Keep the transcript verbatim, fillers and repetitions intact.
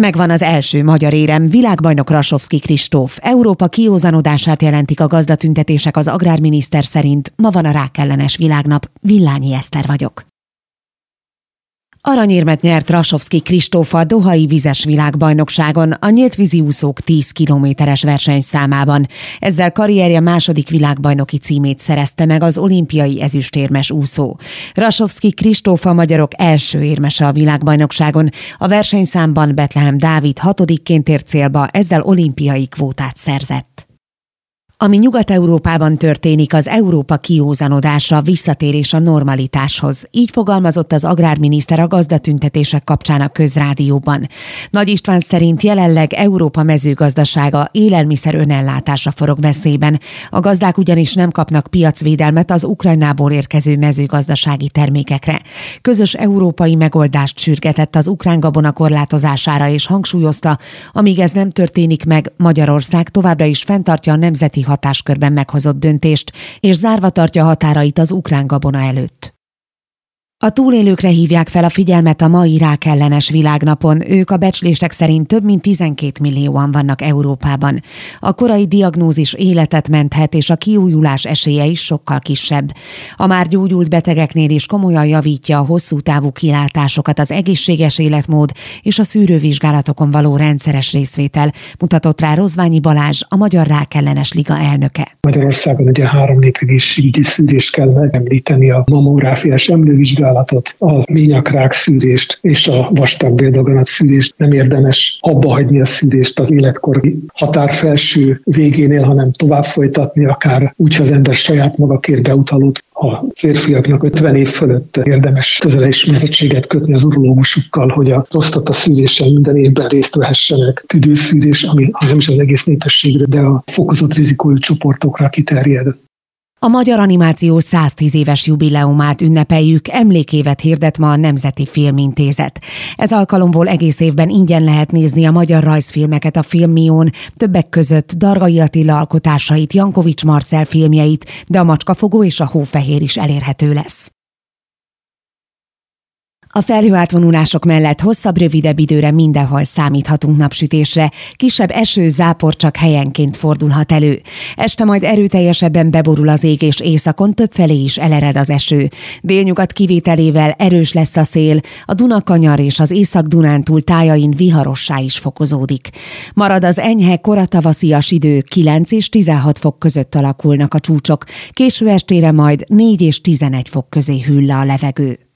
Megvan az első magyar érem, világbajnok Rasovszky Kristóf. Európa kiózanodását jelentik a gazdatüntetések az agrárminiszter szerint. Ma van a rákellenes világnap. Villányi Eszter vagyok. Aranyérmet nyert Rasovszky Kristóf a dohai vizes világbajnokságon a nyíltvízi úszók tíz kilométeres versenyszámában. Ezzel karrierje második világbajnoki címét szerezte meg az olimpiai ezüstérmes úszó. Rasovszky Kristóf a magyarok első érmese a világbajnokságon. A versenyszámban Betlehem Dávid hatodikként ért célba, ezzel olimpiai kvótát szerzett. Ami Nyugat-Európában történik, az Európa kiózanodása, visszatérés a normalitáshoz. Így fogalmazott az agrárminiszter a gazdatüntetések kapcsán a Közrádióban. Nagy István szerint jelenleg Európa mezőgazdasága, élelmiszer önellátása forog veszélyben. A gazdák ugyanis nem kapnak piacvédelmet az Ukrajnából érkező mezőgazdasági termékekre. Közös európai megoldást sürgetett az ukrán gabona korlátozására és hangsúlyozta, amíg ez nem történik meg, Magyarország továbbra is fenntartja a nemzeti hatáskörben meghozott döntést, és zárva tartja határait az ukrán gabona előtt. A túlélőkre hívják fel a figyelmet a mai rákellenes világnapon. Ők a becslések szerint több mint tizenkét millióan vannak Európában. A korai diagnózis életet menthet, és a kiújulás esélye is sokkal kisebb. A már gyógyult betegeknél is komolyan javítja a hosszú távú kilátásokat az egészséges életmód és a szűrővizsgálatokon való rendszeres részvétel, mutatott rá Rozványi Balázs, a Magyar Rákellenes Liga elnöke. Magyarországon ugye három népegészségügyi szűrést kell megemlíteni: a mammográfiás emlővizsgálatot, a ményakrák szűrést és a vastagbéldaganat szűrést. Nem érdemes abba hagyni a szűrést az életkori határfelső végénél, hanem tovább folytatni, akár úgy, ha az ember saját maga kér beutalót. A férfiaknak ötven év fölött érdemes közelismerettséget kötni az urológusukkal, hogy a prostata szűrésen minden évben részt vehessenek. Tüdőszűrés, ami nem is az egész népességre, de a fokozott rizikójú csoportokra kiterjed. A magyar animáció száztíz éves jubileumát ünnepeljük, emlékévet hirdet ma a Nemzeti Filmintézet. Ez alkalomból egész évben ingyen lehet nézni a magyar rajzfilmeket a Filmión, többek között Dargai Attila alkotásait, Jankovics Marcell filmjeit, de a Macskafogó és a Hófehér is elérhető lesz. A felhőátvonulások mellett hosszabb, rövidebb időre mindenhol számíthatunk napsütésre, kisebb eső, zápor csak helyenként fordulhat elő. Este majd erőteljesebben beborul az ég, és északon többfelé is elered az eső. Délnyugat kivételével erős lesz a szél, a Dunakanyar és az Észak-Dunántúl tájain viharossá is fokozódik. Marad az enyhe, koratavaszias idő, kilenc és tizenhat fok között alakulnak a csúcsok, késő estére majd négy és tizenegy fok közé hűl le a levegő.